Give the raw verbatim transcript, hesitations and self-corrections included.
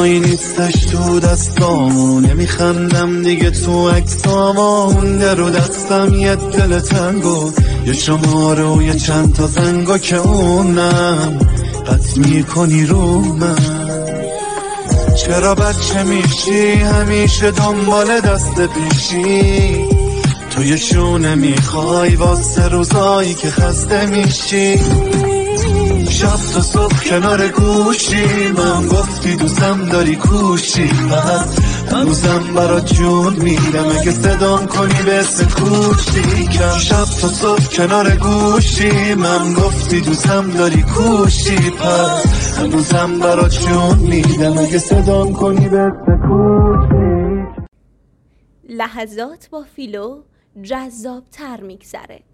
تنهایی نیستش تو دستامو، نمیخندم دیگه تو عکسامو، مونده رو دستم یه دل تنگو، یه شماره و یه چند تا زنگو که اونم قطع میکنی رو من. چرا بچه میشی همیشه دنبال دست پیشی، تو یه شونه میخوای واسه روزایی که خسته میشی. شب تا صبح کنار گوشی من گفتی دوستم داری کوشی، پس هنوزم برات جون میدم اگه صدام کنی به اسم کوچیکم. شب تا صبح کنار گوشی من گفتی دوستم داری کوشی، پس هنوزم برات جون میدم اگه صدام کنی به اسم کوچیک. لحظات با فیلو جذاب تر میگذره.